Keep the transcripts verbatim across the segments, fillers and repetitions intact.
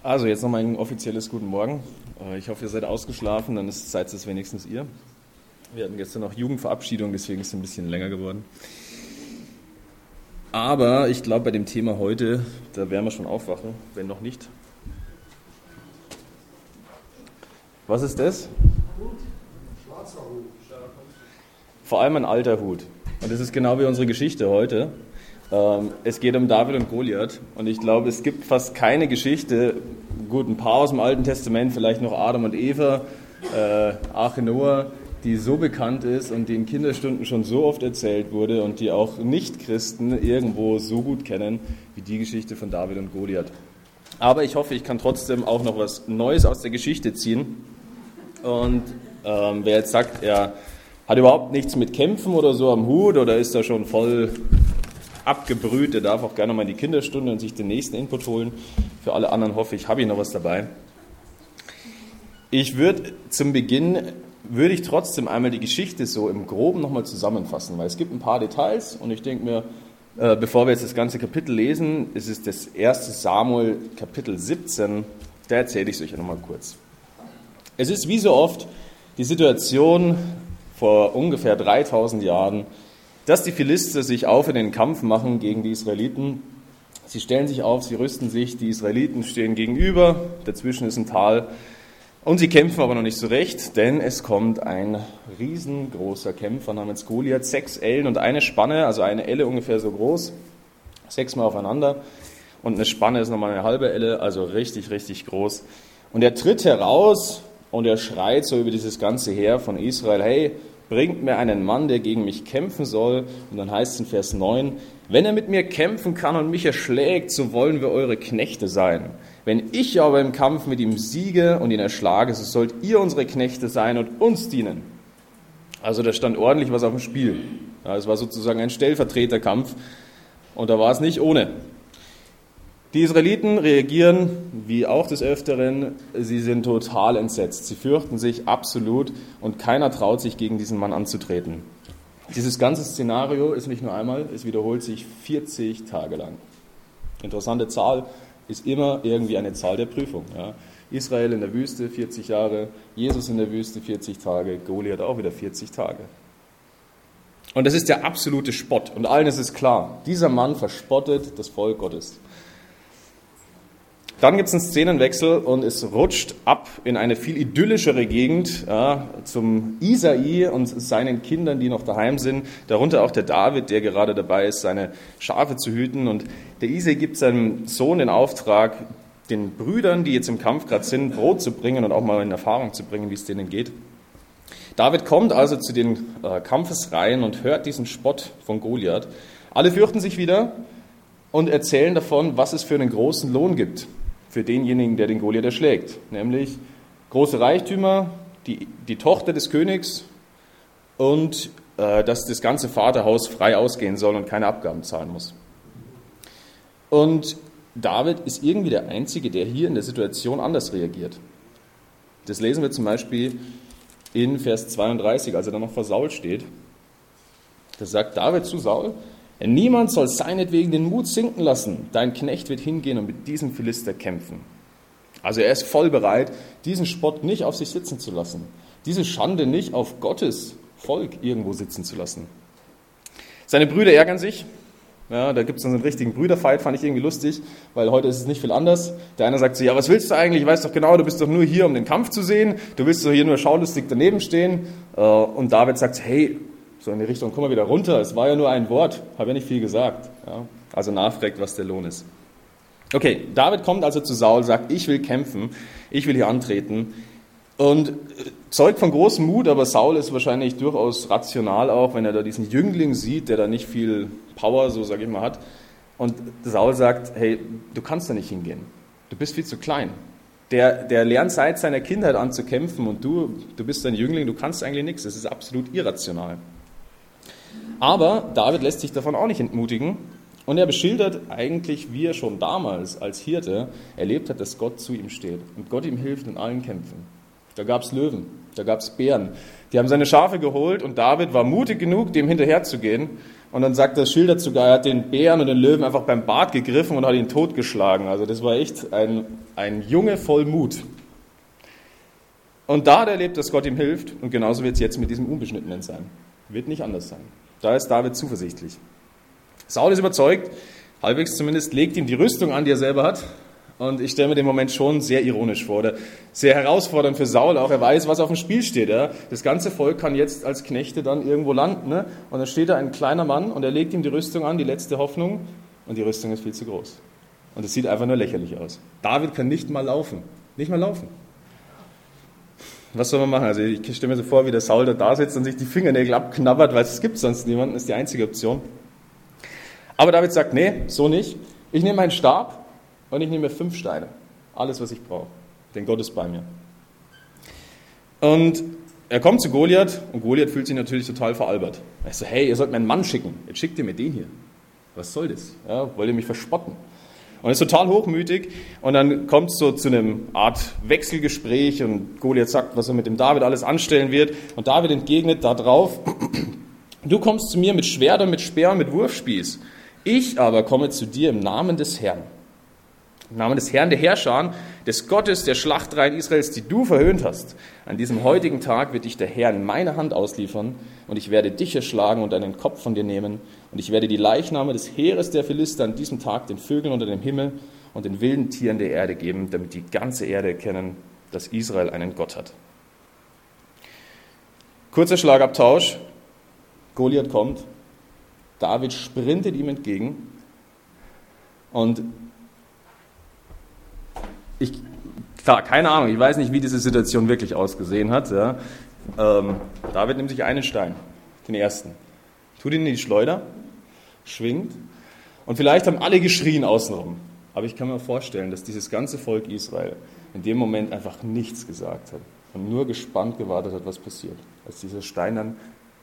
Also jetzt nochmal ein offizielles Guten Morgen. Ich hoffe, ihr seid ausgeschlafen, dann ist, seid es wenigstens ihr. Wir hatten gestern noch Jugendverabschiedung, deswegen ist es ein bisschen länger geworden. Aber ich glaube, bei dem Thema heute, da werden wir schon aufwachen, wenn noch nicht. Was ist das? Hut. Schwarzer Hut. Vor allem ein alter Hut. Und das ist genau wie unsere Geschichte heute. Es geht um David und Goliath und ich glaube, es gibt fast keine Geschichte, gut, ein paar aus dem Alten Testament, vielleicht noch Adam und Eva, äh, Arche Noah, die so bekannt ist und die in Kinderstunden schon so oft erzählt wurde und die auch Nicht-Christen irgendwo so gut kennen, wie die Geschichte von David und Goliath. Aber ich hoffe, ich kann trotzdem auch noch was Neues aus der Geschichte ziehen. Und ähm, wer jetzt sagt, er hat überhaupt nichts mit Kämpfen oder so am Hut oder ist da schon voll abgebrüht, der darf auch gerne mal in die Kinderstunde und sich den nächsten Input holen. Für alle anderen hoffe ich, habe ich noch was dabei. Ich würde zum Beginn, würde ich trotzdem einmal die Geschichte so im Groben nochmal zusammenfassen, weil es gibt ein paar Details und ich denke mir, äh, bevor wir jetzt das ganze Kapitel lesen, ist es das erste Samuel Kapitel siebzehn, da erzähle ich es euch nochmal kurz. Es ist wie so oft die Situation vor ungefähr dreitausend Jahren, dass die Philister sich auf in den Kampf machen gegen die Israeliten. Sie stellen sich auf, sie rüsten sich, die Israeliten stehen gegenüber, dazwischen ist ein Tal und sie kämpfen aber noch nicht so recht, denn es kommt ein riesengroßer Kämpfer namens Goliath, sechs Ellen und eine Spanne, also eine Elle ungefähr so groß, sechsmal aufeinander und eine Spanne ist nochmal eine halbe Elle, also richtig, richtig groß. Und er tritt heraus und er schreit so über dieses ganze Heer von Israel, hey, bringt mir einen Mann, der gegen mich kämpfen soll. Und dann heißt es in Vers neun, wenn er mit mir kämpfen kann und mich erschlägt, so wollen wir eure Knechte sein. Wenn ich aber im Kampf mit ihm siege und ihn erschlage, so sollt ihr unsere Knechte sein und uns dienen. Also da stand ordentlich was auf dem Spiel. Ja, es war sozusagen ein Stellvertreterkampf und da war es nicht ohne. Die Israeliten reagieren, wie auch des Öfteren, sie sind total entsetzt. Sie fürchten sich absolut und keiner traut sich, gegen diesen Mann anzutreten. Dieses ganze Szenario ist nicht nur einmal, es wiederholt sich vierzig Tage lang. Interessante Zahl ist immer irgendwie eine Zahl der Prüfung. Ja. Israel in der Wüste vierzig Jahre, Jesus in der Wüste vierzig Tage, Goliath auch wieder vierzig Tage. Und das ist der absolute Spott. Und allen ist es klar, dieser Mann verspottet das Volk Gottes. Dann gibt es einen Szenenwechsel und es rutscht ab in eine viel idyllischere Gegend, ja, zum Isai und seinen Kindern, die noch daheim sind, darunter auch der David, der gerade dabei ist, seine Schafe zu hüten. Und der Isai gibt seinem Sohn den Auftrag, den Brüdern, die jetzt im Kampf gerade sind, Brot zu bringen und auch mal in Erfahrung zu bringen, wie es denen geht. David kommt also zu den äh, Kampfesreihen und hört diesen Spott von Goliath. Alle fürchten sich wieder und erzählen davon, was es für einen großen Lohn gibt für denjenigen, der den Goliath erschlägt, nämlich große Reichtümer, die, die Tochter des Königs und äh, dass das ganze Vaterhaus frei ausgehen soll und keine Abgaben zahlen muss. Und David ist irgendwie der Einzige, der hier in der Situation anders reagiert. Das lesen wir zum Beispiel in Vers zweiunddreißig, als er dann noch vor Saul steht. Da sagt David zu Saul, niemand soll seinetwegen den Mut sinken lassen. Dein Knecht wird hingehen und mit diesem Philister kämpfen. Also er ist voll bereit, diesen Spott nicht auf sich sitzen zu lassen. Diese Schande nicht auf Gottes Volk irgendwo sitzen zu lassen. Seine Brüder ärgern sich. Ja, da gibt es einen richtigen Brüderfight, fand ich irgendwie lustig, weil heute ist es nicht viel anders. Der eine sagt so, ja, was willst du eigentlich? Ich weiß doch genau, du bist doch nur hier, um den Kampf zu sehen. Du willst doch hier nur schaulustig daneben stehen. Und David sagt, hey, so in die Richtung, komm mal wieder runter, es war ja nur ein Wort, habe ja nicht viel gesagt. Ja, also nachfragt, was der Lohn ist. Okay, David kommt also zu Saul, sagt, ich will kämpfen, ich will hier antreten und zeugt von großem Mut, aber Saul ist wahrscheinlich durchaus rational auch, wenn er da diesen Jüngling sieht, der da nicht viel Power, so sage ich mal, hat. Und Saul sagt, hey, du kannst da nicht hingehen, du bist viel zu klein. Der, der lernt seit seiner Kindheit an zu kämpfen und du, du bist ein Jüngling, du kannst eigentlich nichts, das ist absolut irrational. Aber David lässt sich davon auch nicht entmutigen und er beschildert eigentlich, wie er schon damals als Hirte erlebt hat, dass Gott zu ihm steht und Gott ihm hilft in allen Kämpfen. Da gab es Löwen, Da gab es Bären. Die haben seine Schafe geholt und David war mutig genug, dem hinterher zu gehen. Und dann sagt das Schilder sogar, er hat den Bären und den Löwen einfach beim Bart gegriffen und hat ihn totgeschlagen. Also das war echt ein, ein Junge voll Mut. Und da hat er erlebt, dass Gott ihm hilft. Und genauso wird es jetzt mit diesem Unbeschnittenen sein. Wird nicht anders sein. Da ist David zuversichtlich. Saul ist überzeugt, halbwegs zumindest, legt ihm die Rüstung an, die er selber hat. Und ich stelle mir den Moment schon sehr ironisch vor, oder sehr herausfordernd für Saul auch. Er weiß, was auf dem Spiel steht. Ja. Das ganze Volk kann jetzt als Knechte dann irgendwo landen. Ne? Und dann steht da ein kleiner Mann und er legt ihm die Rüstung an, die letzte Hoffnung. Und die Rüstung ist viel zu groß. Und es sieht einfach nur lächerlich aus. David kann nicht mal laufen. Nicht mal laufen. Was soll man machen? Also ich stelle mir so vor, wie der Saul da, da sitzt und sich die Fingernägel abknabbert, weil es gibt sonst niemanden. Das ist die einzige Option. Aber David sagt, nee, so nicht. Ich nehme meinen Stab. Und ich nehme fünf Steine. Alles, was ich brauche. Denn Gott ist bei mir. Und er kommt zu Goliath und Goliath fühlt sich natürlich total veralbert. Er sagt, hey, ihr sollt mir einen Mann schicken. Jetzt schickt ihr mir den hier. Was soll das? Ja, wollt ihr mich verspotten? Und er ist total hochmütig und dann kommt es so zu einem Art Wechselgespräch und Goliath sagt, was er mit dem David alles anstellen wird. Und David entgegnet darauf, du kommst zu mir mit Schwert und mit Speer und mit Wurfspieß. Ich aber komme zu dir im Namen des Herrn. Im Namen des Herrn der Herrscher, des Gottes der Schlachtreihen Israels, die du verhöhnt hast. An diesem heutigen Tag wird dich der Herr in meine Hand ausliefern und ich werde dich erschlagen und deinen Kopf von dir nehmen und ich werde die Leichname des Heeres der Philister an diesem Tag den Vögeln unter dem Himmel und den wilden Tieren der Erde geben, damit die ganze Erde erkennen, dass Israel einen Gott hat. Kurzer Schlagabtausch. Goliath kommt. David sprintet ihm entgegen und Ich, klar, keine Ahnung, ich weiß nicht, wie diese Situation wirklich ausgesehen hat. Ja. Ähm, David nimmt sich einen Stein, den ersten, tut ihn in die Schleuder, schwingt und vielleicht haben alle geschrien außenrum. Aber ich kann mir vorstellen, dass dieses ganze Volk Israel in dem Moment einfach nichts gesagt hat und nur gespannt gewartet hat, was passiert. Als dieser Stein dann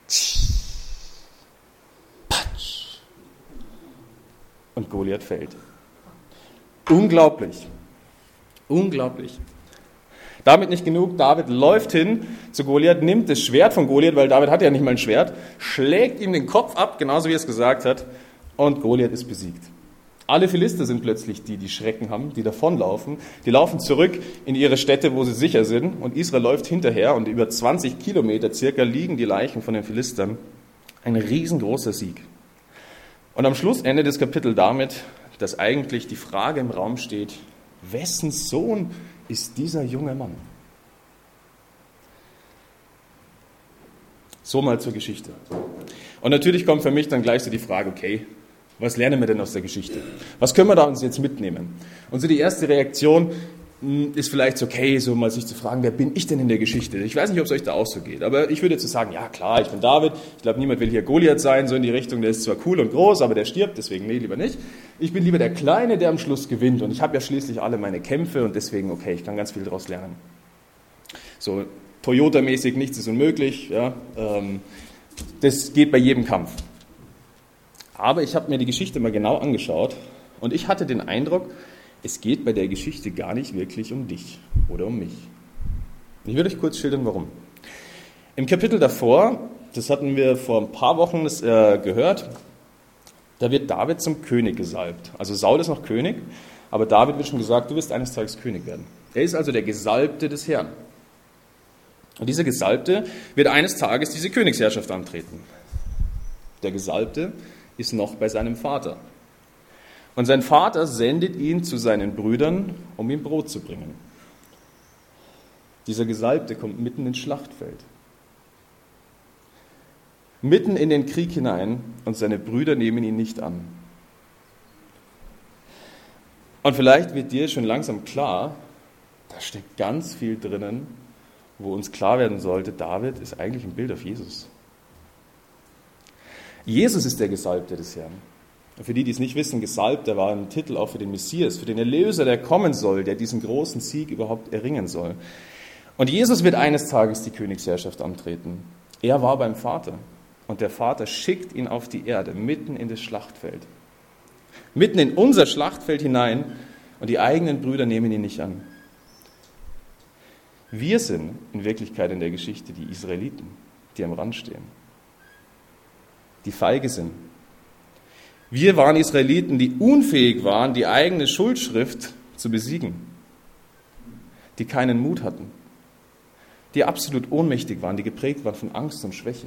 und Goliath fällt. Unglaublich. Unglaublich. Damit nicht genug, David läuft hin zu Goliath, nimmt das Schwert von Goliath, weil David hat ja nicht mal ein Schwert, schlägt ihm den Kopf ab, genauso wie er es gesagt hat, und Goliath ist besiegt. Alle Philister sind plötzlich die, die Schrecken haben, die davonlaufen. Die laufen zurück in ihre Städte, wo sie sicher sind, und Israel läuft hinterher und über zwanzig Kilometer circa liegen die Leichen von den Philistern. Ein riesengroßer Sieg. Und am Schluss endet das Kapitel damit, dass eigentlich die Frage im Raum steht, wessen Sohn ist dieser junge Mann? So mal zur Geschichte. Und natürlich kommt für mich dann gleich so die Frage, okay, was lernen wir denn aus der Geschichte? Was können wir da uns jetzt mitnehmen? Und so die erste Reaktion ist vielleicht so, okay, so mal sich zu fragen, wer bin ich denn in der Geschichte? Ich weiß nicht, ob es euch da auch so geht, aber ich würde jetzt so sagen, ja klar, ich bin David, ich glaube, niemand will hier Goliath sein, so in die Richtung, der ist zwar cool und groß, aber der stirbt, deswegen nee, lieber nicht. Ich bin lieber der Kleine, der am Schluss gewinnt und ich habe ja schließlich alle meine Kämpfe und deswegen, okay, ich kann ganz viel daraus lernen. So Toyota-mäßig, nichts ist unmöglich, ja, ähm, das geht bei jedem Kampf. Aber ich habe mir die Geschichte mal genau angeschaut und ich hatte den Eindruck, es geht bei der Geschichte gar nicht wirklich um dich oder um mich. Ich würde euch kurz schildern, warum. Im Kapitel davor, das hatten wir vor ein paar Wochen äh, gehört, da wird David zum König gesalbt. Also Saul ist noch König, aber David wird schon gesagt, du wirst eines Tages König werden. Er ist also der Gesalbte des Herrn. Und dieser Gesalbte wird eines Tages diese Königsherrschaft antreten. Der Gesalbte ist noch bei seinem Vater. Und sein Vater sendet ihn zu seinen Brüdern, um ihm Brot zu bringen. Dieser Gesalbte kommt mitten ins Schlachtfeld. Mitten in den Krieg hinein und seine Brüder nehmen ihn nicht an. Und vielleicht wird dir schon langsam klar, da steckt ganz viel drinnen, wo uns klar werden sollte, David ist eigentlich ein Bild auf Jesus. Jesus ist der Gesalbte des Herrn. Für die, die es nicht wissen, gesalbt, der war ein Titel auch für den Messias, für den Erlöser, der kommen soll, der diesen großen Sieg überhaupt erringen soll. Und Jesus wird eines Tages die Königsherrschaft antreten. Er war beim Vater und der Vater schickt ihn auf die Erde, mitten in das Schlachtfeld. Mitten in unser Schlachtfeld hinein und die eigenen Brüder nehmen ihn nicht an. Wir sind in Wirklichkeit in der Geschichte die Israeliten, die am Rand stehen, die feige sind. Wir waren Israeliten, die unfähig waren, die eigene Schuldschrift zu besiegen, die keinen Mut hatten, die absolut ohnmächtig waren, die geprägt waren von Angst und Schwäche.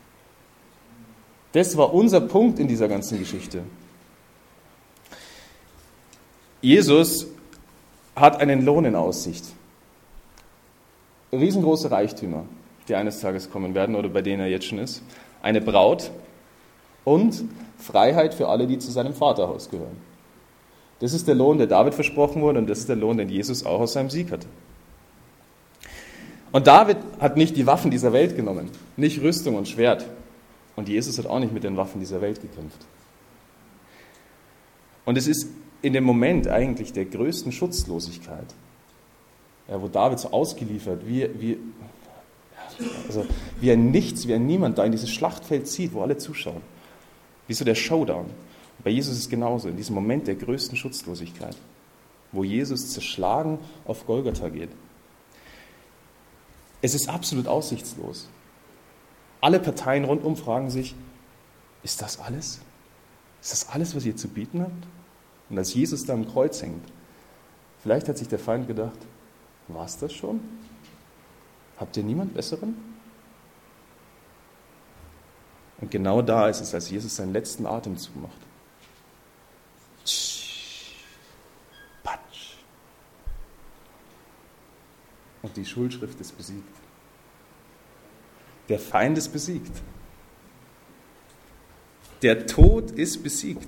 Das war unser Punkt in dieser ganzen Geschichte. Jesus hat einen Lohn in Aussicht. Riesengroße Reichtümer, die eines Tages kommen werden oder bei denen er jetzt schon ist. Eine Braut und Freiheit für alle, die zu seinem Vaterhaus gehören. Das ist der Lohn, der David versprochen wurde, und das ist der Lohn, den Jesus auch aus seinem Sieg hatte. Und David hat nicht die Waffen dieser Welt genommen, nicht Rüstung und Schwert. Und Jesus hat auch nicht mit den Waffen dieser Welt gekämpft. Und es ist in dem Moment eigentlich der größten Schutzlosigkeit, ja, wo David so ausgeliefert, wie, wie, also wie ein Nichts, wie ein Niemand da in dieses Schlachtfeld zieht, wo alle zuschauen. Wie so der Showdown. Bei Jesus ist es genauso, in diesem Moment der größten Schutzlosigkeit, wo Jesus zerschlagen auf Golgatha geht. Es ist absolut aussichtslos. Alle Parteien rundum fragen sich, ist das alles? Ist das alles, was ihr zu bieten habt? Und als Jesus da am Kreuz hängt, vielleicht hat sich der Feind gedacht, war es das schon? Habt ihr niemand Besseren? Und genau da ist es, als Jesus seinen letzten Atemzug macht. Patsch. Und die Schuldschrift ist besiegt. Der Feind ist besiegt. Der Tod ist besiegt.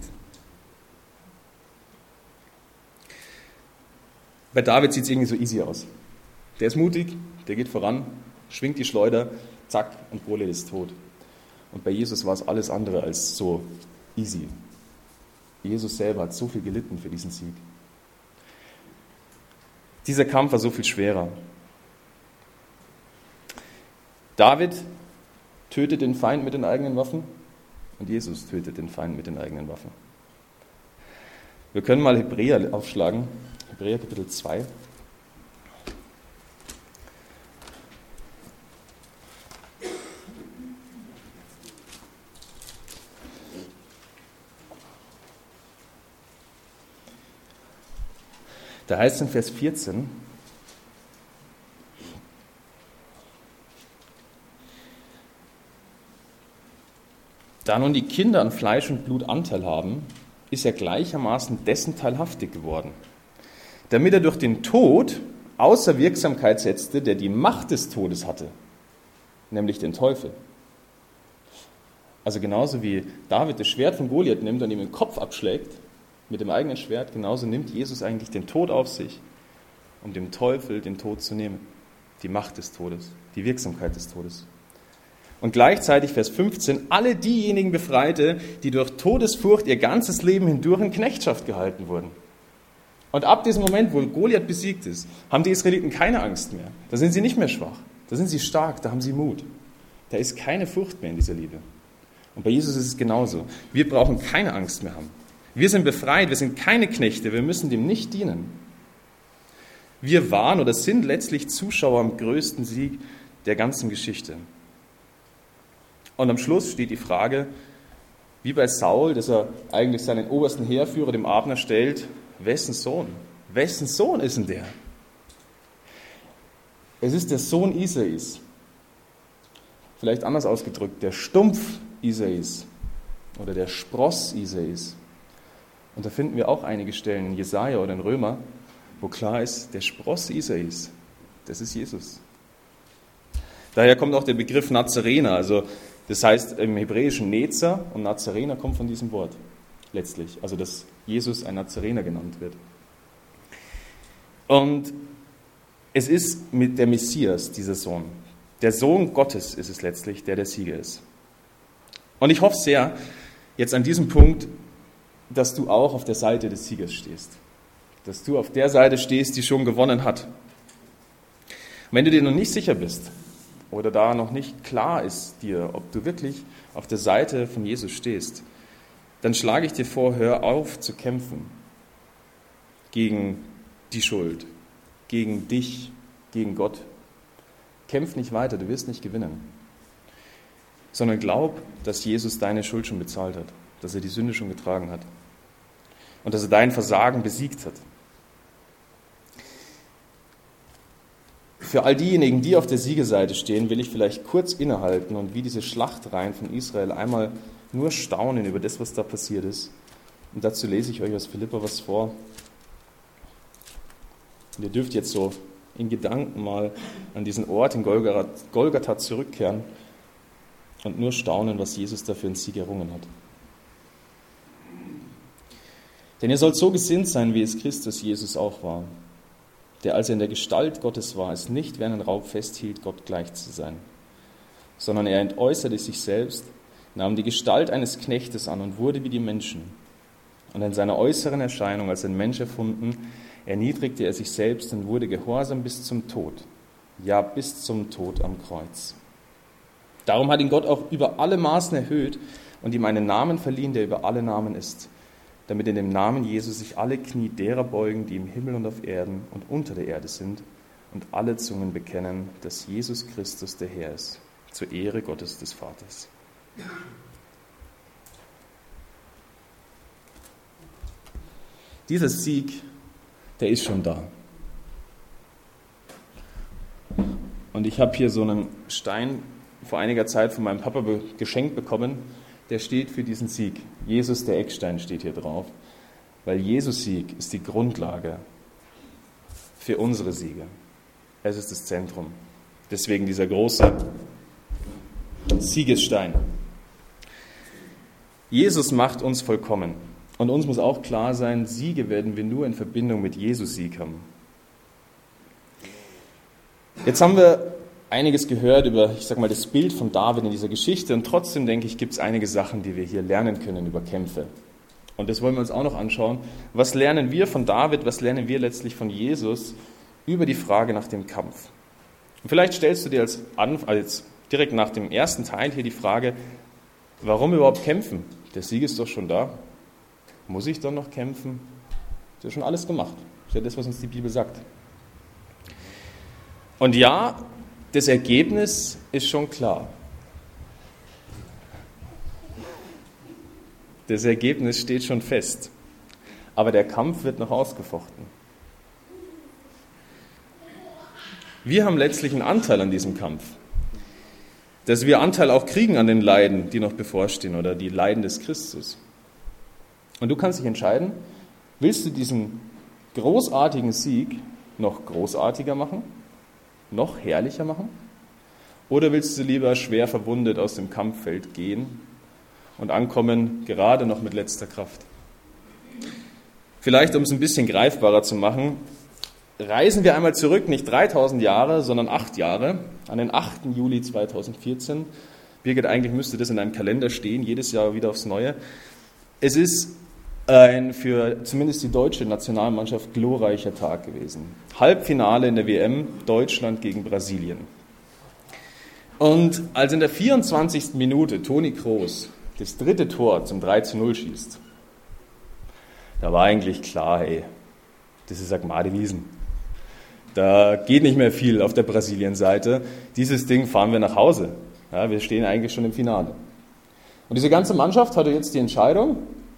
Bei David sieht es irgendwie so easy aus. Der ist mutig, der geht voran, schwingt die Schleuder, zack, und Goliath ist tot. Und bei Jesus war es alles andere als so easy. Jesus selber hat so viel gelitten für diesen Sieg. Dieser Kampf war so viel schwerer. David tötet den Feind mit den eigenen Waffen und Jesus tötet den Feind mit den eigenen Waffen. Wir können mal Hebräer aufschlagen. Hebräer Kapitel zwei. Da heißt es in Vers vierzehn, da nun die Kinder an Fleisch und Blut Anteil haben, ist er gleichermaßen dessen teilhaftig geworden, damit er durch den Tod außer Wirksamkeit setzte, der die Macht des Todes hatte, nämlich den Teufel. Also genauso wie David das Schwert von Goliath nimmt und ihm den Kopf abschlägt, mit dem eigenen Schwert, genauso nimmt Jesus eigentlich den Tod auf sich, um dem Teufel den Tod zu nehmen. Die Macht des Todes, die Wirksamkeit des Todes. Und gleichzeitig, Vers fünfzehn, alle diejenigen befreite, die durch Todesfurcht ihr ganzes Leben hindurch in Knechtschaft gehalten wurden. Und ab diesem Moment, wo Goliath besiegt ist, haben die Israeliten keine Angst mehr. Da sind sie nicht mehr schwach, da sind sie stark, da haben sie Mut. Da ist keine Furcht mehr in dieser Liebe. Und bei Jesus ist es genauso. Wir brauchen keine Angst mehr haben. Wir sind befreit, wir sind keine Knechte, wir müssen dem nicht dienen. Wir waren oder sind letztlich Zuschauer am größten Sieg der ganzen Geschichte. Und am Schluss steht die Frage, wie bei Saul, dass er eigentlich seinen obersten Heerführer, dem Abner, stellt, wessen Sohn? Wessen Sohn ist denn der? Es ist der Sohn Isais. Vielleicht anders ausgedrückt, der Stumpf Isais oder der Spross Isais. Und da finden wir auch einige Stellen in Jesaja oder in Römer, wo klar ist, der Spross Isais, das ist Jesus. Daher kommt auch der Begriff Nazarener, also das heißt im Hebräischen Nezer, und Nazarener kommt von diesem Wort letztlich, also dass Jesus ein Nazarener genannt wird. Und es ist mit der Messias, dieser Sohn. Der Sohn Gottes ist es letztlich, der der Sieger ist. Und ich hoffe sehr, jetzt an diesem Punkt, dass du auch auf der Seite des Siegers stehst. Dass du auf der Seite stehst, die schon gewonnen hat. Und wenn du dir noch nicht sicher bist oder da noch nicht klar ist dir, ob du wirklich auf der Seite von Jesus stehst, dann schlage ich dir vor, hör auf zu kämpfen gegen die Schuld, gegen dich, gegen Gott, Kämpf nicht weiter, du wirst nicht gewinnen. Sondern glaub, dass Jesus deine Schuld schon bezahlt hat, dass er die Sünde schon getragen hat und dass er dein Versagen besiegt hat. Für all diejenigen, die auf der Siegerseite stehen, will ich vielleicht kurz innehalten und wie diese Schlachtreihen von Israel einmal nur staunen über das, was da passiert ist. Und dazu lese ich euch aus Philipper was vor. Und ihr dürft jetzt so in Gedanken mal an diesen Ort in Golgatha zurückkehren und nur staunen, was Jesus da für einen Sieg errungen hat. Denn ihr sollt so gesinnt sein, wie es Christus Jesus auch war, der, als er in der Gestalt Gottes war, es nicht wie einen Raub festhielt, Gott gleich zu sein, sondern er entäußerte sich selbst, nahm die Gestalt eines Knechtes an und wurde wie die Menschen. Und in seiner äußeren Erscheinung als ein Mensch erfunden, erniedrigte er sich selbst und wurde gehorsam bis zum Tod, ja bis zum Tod am Kreuz. Darum hat ihn Gott auch über alle Maßen erhöht und ihm einen Namen verliehen, der über alle Namen ist, damit in dem Namen Jesus sich alle Knie derer beugen, die im Himmel und auf Erden und unter der Erde sind, und alle Zungen bekennen, dass Jesus Christus der Herr ist, zur Ehre Gottes des Vaters. Dieser Sieg, der ist schon da. Und ich habe hier so einen Stein vor einiger Zeit von meinem Papa geschenkt bekommen, der steht für diesen Sieg. Jesus, der Eckstein, steht hier drauf, weil Jesus Sieg ist die Grundlage für unsere Siege. Es ist das Zentrum. Deswegen dieser große Siegesstein. Jesus macht uns vollkommen. Und uns muss auch klar sein, Siege werden wir nur in Verbindung mit Jesus Sieg haben. Jetzt haben wir einiges gehört über, ich sag mal, das Bild von David in dieser Geschichte und trotzdem, denke ich, gibt es einige Sachen, die wir hier lernen können über Kämpfe. Und das wollen wir uns auch noch anschauen. Was lernen wir von David, was lernen wir letztlich von Jesus über die Frage nach dem Kampf? Und vielleicht stellst du dir als, Anf- als direkt nach dem ersten Teil hier die Frage, warum überhaupt kämpfen? Der Sieg ist doch schon da. Muss ich dann noch kämpfen? Das ist ja schon alles gemacht. Das ist ja das, was uns die Bibel sagt. Und ja, das Ergebnis ist schon klar. Das Ergebnis steht schon fest. Aber der Kampf wird noch ausgefochten. Wir haben letztlich einen Anteil an diesem Kampf. Dass wir Anteil auch kriegen an den Leiden, die noch bevorstehen, oder die Leiden des Christus. Und du kannst dich entscheiden, willst du diesen großartigen Sieg noch großartiger machen? Noch herrlicher machen? Oder willst du lieber schwer verwundet aus dem Kampffeld gehen und ankommen, gerade noch mit letzter Kraft? Vielleicht, um es ein bisschen greifbarer zu machen, reisen wir einmal zurück, nicht dreitausend Jahre, sondern acht Jahre, an den achten Juli zweitausendvierzehn. Birgit, eigentlich müsste das in deinem Kalender stehen, jedes Jahr wieder aufs Neue. Es ist ein für zumindest die deutsche Nationalmannschaft glorreicher Tag gewesen. Halbfinale in der W M, Deutschland gegen Brasilien. Und als in der vierundzwanzigsten Minute Toni Kroos das dritte Tor zum drei zu null schießt, da war eigentlich klar, hey, das ist Agmade Wiesen. Da geht nicht mehr viel auf der Brasilien-Seite. Dieses Ding fahren wir nach Hause. Ja, wir stehen eigentlich schon im Finale. Und diese ganze Mannschaft hatte jetzt die Entscheidung,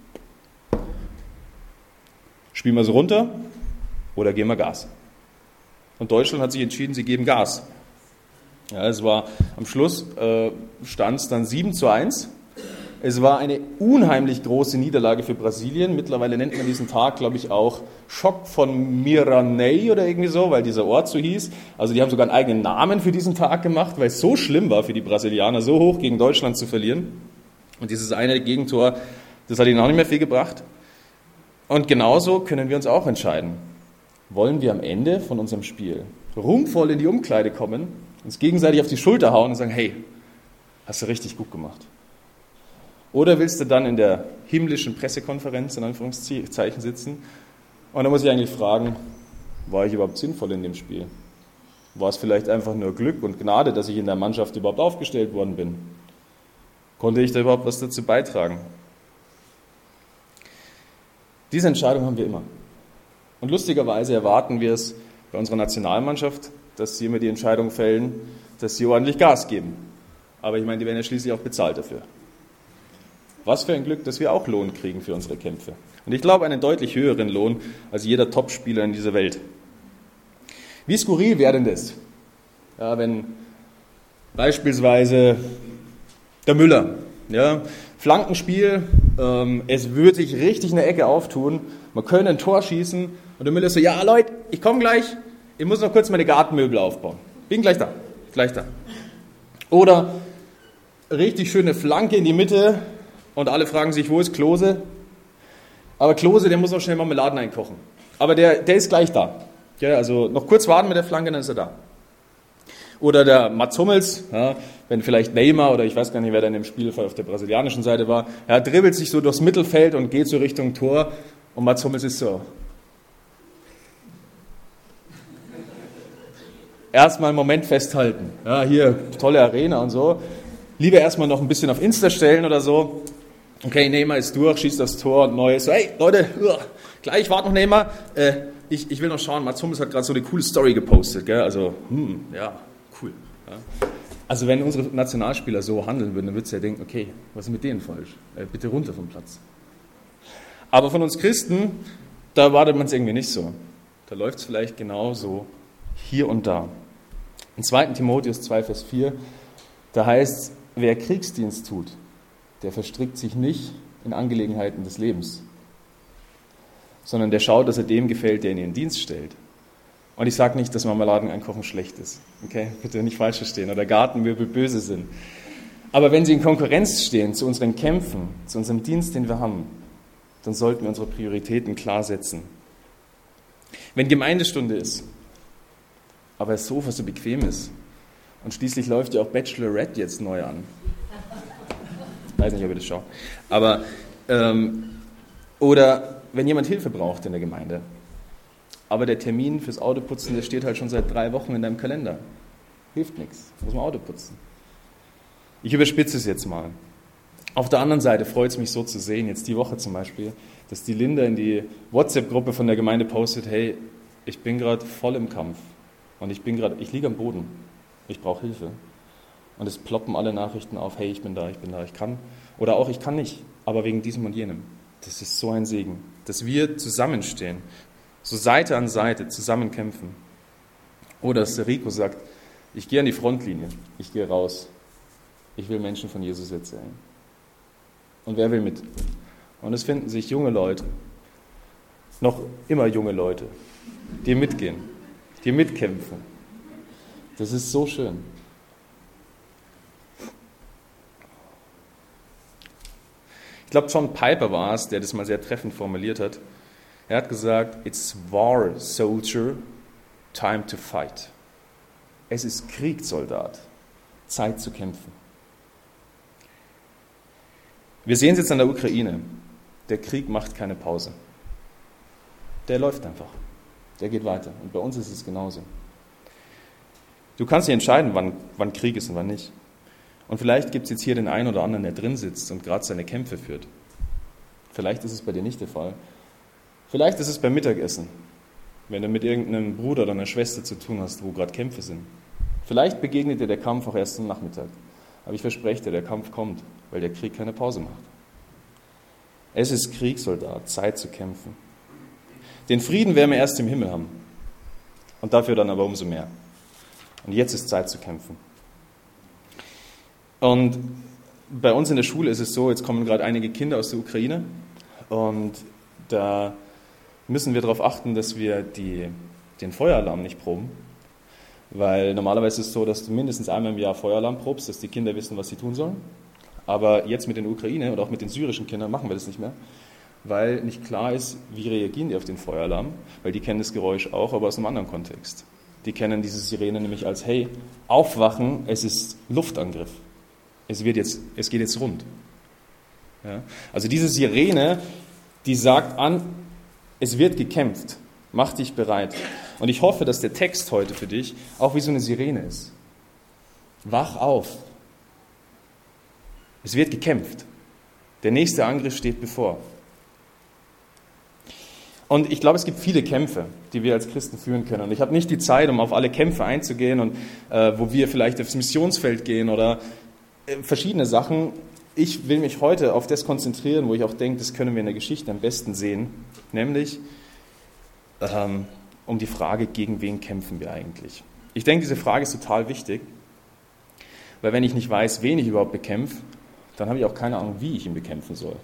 spielen wir es runter oder geben wir Gas? Und Deutschland hat sich entschieden, sie geben Gas. Ja, es war am Schluss äh, stand es dann sieben zu eins. Es war eine unheimlich große Niederlage für Brasilien. Mittlerweile nennt man diesen Tag, glaube ich, auch Schock von Miranei oder irgendwie so, weil dieser Ort so hieß. Also die haben sogar einen eigenen Namen für diesen Tag gemacht, weil es so schlimm war für die Brasilianer, so hoch gegen Deutschland zu verlieren. Und dieses eine Gegentor, das hat ihnen auch nicht mehr viel gebracht. Und genauso können wir uns auch entscheiden. Wollen wir am Ende von unserem Spiel ruhmvoll in die Umkleide kommen, uns gegenseitig auf die Schulter hauen und sagen, hey, hast du richtig gut gemacht? Oder willst du dann in der himmlischen Pressekonferenz in Anführungszeichen sitzen? Und da muss ich eigentlich fragen, war ich überhaupt sinnvoll in dem Spiel? War es vielleicht einfach nur Glück und Gnade, dass ich in der Mannschaft überhaupt aufgestellt worden bin? Konnte ich da überhaupt was dazu beitragen? Diese Entscheidung haben wir immer. Und lustigerweise erwarten wir es bei unserer Nationalmannschaft, dass sie immer die Entscheidung fällen, dass sie ordentlich Gas geben. Aber ich meine, die werden ja schließlich auch bezahlt dafür. Was für ein Glück, dass wir auch Lohn kriegen für unsere Kämpfe. Und ich glaube, einen deutlich höheren Lohn als jeder Topspieler in dieser Welt. Wie skurril wäre denn das? Ja, wenn beispielsweise der Müller, ja, Flankenspiel, ähm, es würde sich richtig eine Ecke auftun, man könnte ein Tor schießen und der Müller so, ja Leute, ich komme gleich, ich muss noch kurz meine Gartenmöbel aufbauen. Bin gleich da, gleich da. Oder richtig schöne Flanke in die Mitte und alle fragen sich, wo ist Klose? Aber Klose, der muss noch schnell Marmeladen einkochen. Aber der, der ist gleich da. Ja, also noch kurz warten mit der Flanke, dann ist er da. Oder der Mats Hummels, ja, wenn vielleicht Neymar oder ich weiß gar nicht, wer da in dem Spiel auf der brasilianischen Seite war, er dribbelt sich so durchs Mittelfeld und geht so Richtung Tor und Mats Hummels ist so. Erstmal einen Moment festhalten. Ja, hier, tolle Arena und so. Lieber erstmal noch ein bisschen auf Insta stellen oder so. Okay, Neymar ist durch, schießt das Tor, neues. So, hey, Leute, uah, gleich, wart noch Neymar. Äh, ich, ich will noch schauen, Mats Hummels hat gerade so eine coole Story gepostet. Gell? Also, hm, ja, cool. Ja. Also wenn unsere Nationalspieler so handeln würden, dann würdest du ja denken, okay, was ist mit denen falsch? Äh, bitte runter vom Platz. Aber von uns Christen, da erwartet man es irgendwie nicht so. Da läuft es vielleicht genauso hier und da. In zweiten Timotheus zwei, Vers vier, da heißt es, wer Kriegsdienst tut, der verstrickt sich nicht in Angelegenheiten des Lebens, sondern der schaut, dass er dem gefällt, der ihn in den Dienst stellt. Und ich sage nicht, dass Marmeladen einkochen schlecht ist. Okay? Bitte nicht falsch verstehen. Oder Gartenmöbel böse sind. Aber wenn sie in Konkurrenz stehen zu unseren Kämpfen, zu unserem Dienst, den wir haben, dann sollten wir unsere Prioritäten klar setzen. Wenn Gemeindestunde ist, aber das Sofa so bequem ist und schließlich läuft ja auch Bachelorette jetzt neu an. Ich weiß nicht, ob ihr das schaut. Aber, ähm, oder wenn jemand Hilfe braucht in der Gemeinde, aber der Termin fürs Autoputzen, der steht halt schon seit drei Wochen in deinem Kalender. Hilft nichts, muss man Auto putzen. Ich überspitze es jetzt mal. Auf der anderen Seite freut es mich so zu sehen, jetzt die Woche zum Beispiel, dass die Linda in die WhatsApp-Gruppe von der Gemeinde postet, hey, ich bin gerade voll im Kampf und ich bin gerade, ich liege am Boden, ich brauche Hilfe. Und es ploppen alle Nachrichten auf, hey, ich bin da, ich bin da, ich kann. Oder auch, ich kann nicht, aber wegen diesem und jenem. Das ist so ein Segen, dass wir zusammenstehen, so Seite an Seite zusammen kämpfen. Oder dass der Rico sagt, ich gehe an die Frontlinie, ich gehe raus, ich will Menschen von Jesus erzählen. Und wer will mit? Und es finden sich junge Leute, noch immer junge Leute, die mitgehen, die mitkämpfen. Das ist so schön. Ich glaube, John Piper war es, der das mal sehr treffend formuliert hat. Er hat gesagt, it's war, soldier, time to fight. Es ist Krieg, Soldat, Zeit zu kämpfen. Wir sehen es jetzt an der Ukraine. Der Krieg macht keine Pause. Der läuft einfach. Der geht weiter. Und bei uns ist es genauso. Du kannst dich entscheiden, wann, wann Krieg ist und wann nicht. Und vielleicht gibt es jetzt hier den einen oder anderen, der drin sitzt und gerade seine Kämpfe führt. Vielleicht ist es bei dir nicht der Fall. Vielleicht ist es beim Mittagessen, wenn du mit irgendeinem Bruder oder einer Schwester zu tun hast, wo gerade Kämpfe sind. Vielleicht begegnet dir der Kampf auch erst am Nachmittag. Aber ich verspreche dir, der Kampf kommt, weil der Krieg keine Pause macht. Es ist Krieg, Soldat, Zeit zu kämpfen. Den Frieden werden wir erst im Himmel haben. Und dafür dann aber umso mehr. Und jetzt ist Zeit zu kämpfen. Und bei uns in der Schule ist es so, jetzt kommen gerade einige Kinder aus der Ukraine und da müssen wir darauf achten, dass wir die, den Feueralarm nicht proben, weil normalerweise ist es so, dass du mindestens einmal im Jahr Feueralarm probst, dass die Kinder wissen, was sie tun sollen. Aber jetzt mit den Ukraine oder auch mit den syrischen Kindern machen wir das nicht mehr, weil nicht klar ist, wie reagieren die auf den Feueralarm, weil die kennen das Geräusch auch, aber aus einem anderen Kontext. Die kennen diese Sirene nämlich als, hey, aufwachen, es ist Luftangriff. Es, wird jetzt, es geht jetzt rund. Ja? Also diese Sirene, die sagt an, es wird gekämpft. Mach dich bereit. Und ich hoffe, dass der Text heute für dich auch wie so eine Sirene ist. Wach auf. Es wird gekämpft. Der nächste Angriff steht bevor. Und ich glaube, es gibt viele Kämpfe, die wir als Christen führen können. Und ich habe nicht die Zeit, um auf alle Kämpfe einzugehen und äh, wo wir vielleicht aufs Missionsfeld gehen oder äh, verschiedene Sachen. Ich will mich heute auf das konzentrieren, wo ich auch denke, das können wir in der Geschichte am besten sehen, nämlich ähm, um die Frage, gegen wen kämpfen wir eigentlich? Ich denke, diese Frage ist total wichtig, weil wenn ich nicht weiß, wen ich überhaupt bekämpfe, dann habe ich auch keine Ahnung, wie ich ihn bekämpfen soll.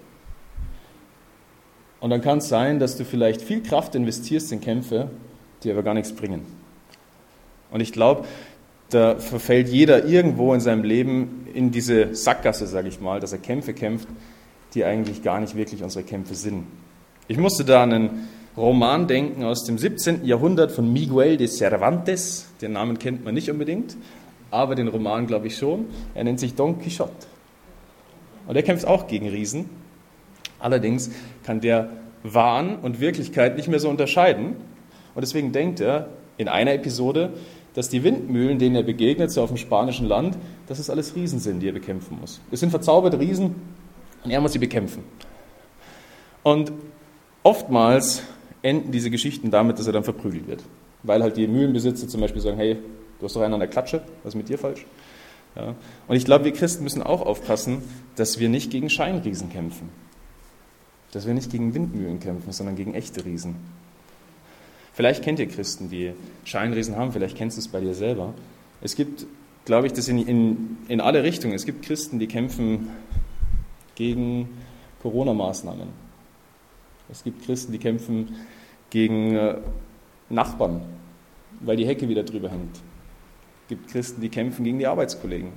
Und dann kann es sein, dass du vielleicht viel Kraft investierst in Kämpfe, die aber gar nichts bringen. Und ich glaube, da verfällt jeder irgendwo in seinem Leben in diese Sackgasse, sage ich mal, dass er Kämpfe kämpft, die eigentlich gar nicht wirklich unsere Kämpfe sind. Ich musste da an einen Roman denken aus dem siebzehnten Jahrhundert von Miguel de Cervantes. Den Namen kennt man nicht unbedingt, aber den Roman glaube ich schon. Er nennt sich Don Quixote. Und er kämpft auch gegen Riesen. Allerdings kann der Wahn und Wirklichkeit nicht mehr so unterscheiden. Und deswegen denkt er in einer Episode, dass die Windmühlen, denen er begegnet, so auf dem spanischen Land, dass es alles Riesen sind, die er bekämpfen muss. Es sind verzauberte Riesen und er muss sie bekämpfen. Und oftmals enden diese Geschichten damit, dass er dann verprügelt wird. Weil halt die Mühlenbesitzer zum Beispiel sagen, hey, du hast doch einen an der Klatsche, was ist mit dir falsch? Ja. Und ich glaube, wir Christen müssen auch aufpassen, dass wir nicht gegen Scheinriesen kämpfen. Dass wir nicht gegen Windmühlen kämpfen, sondern gegen echte Riesen. Vielleicht kennt ihr Christen, die Scheinriesen haben, vielleicht kennst du es bei dir selber. Es gibt, glaube ich, das in, in, in alle Richtungen. Es gibt Christen, die kämpfen gegen Corona-Maßnahmen. Es gibt Christen, die kämpfen gegen äh, Nachbarn, weil die Hecke wieder drüber hängt. Es gibt Christen, die kämpfen gegen die Arbeitskollegen.